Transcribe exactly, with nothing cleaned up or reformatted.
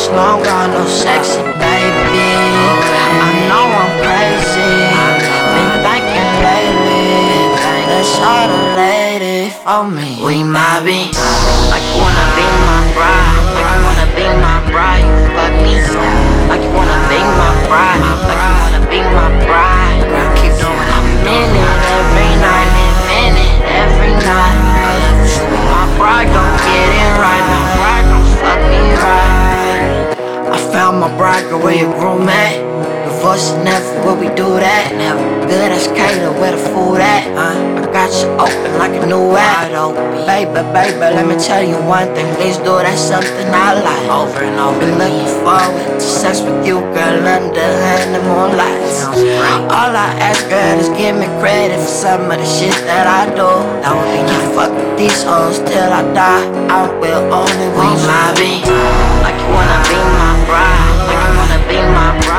much longer, no sexy baby. I know I'm crazy, been thinking lately. Let's all the lady for me. We might be like you wanna be my bride, like you wanna be my bride. You fuck me like you wanna be my bride, like you wanna be my bride. Girl, keep doing it. I'm in it every night, in it every night. My bride gon' get it right, my bride gon' fuck me right. I found my bride, girl, where your groom at? Divorce never, will we do that? Never. Good as Kayla, where the food at? Uh, I got you open like a new app. Baby, baby, let me tell you one thing. Please do, that's something I like. Over and over. Been looking forward to sex with you, girl, under the moonlight. All I ask, girl, is give me credit for some of the shit that I do. That would be you fuck with these hoes till I die. I will only want my be like you wanna be my bride, like you wanna be my bride.